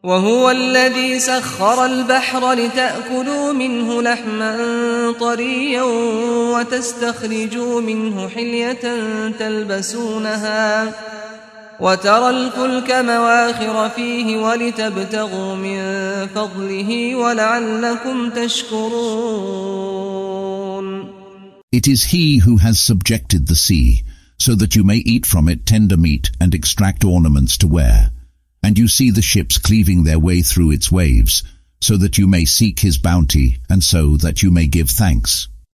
وهو الذي سخر البحر لتأكلوا منه لحما طريا وتستخرجوا منه حلية تلبسونها وترى الفلك مواخر فيه ولتبتغوا من فضله ولعلكم تشكرون. It is he who has subjected the sea, so that you may eat from it tender meat and extract ornaments to wear. And you see the ships cleaving their way through its waves, so that you may seek his bounty, and so that you may give thanks.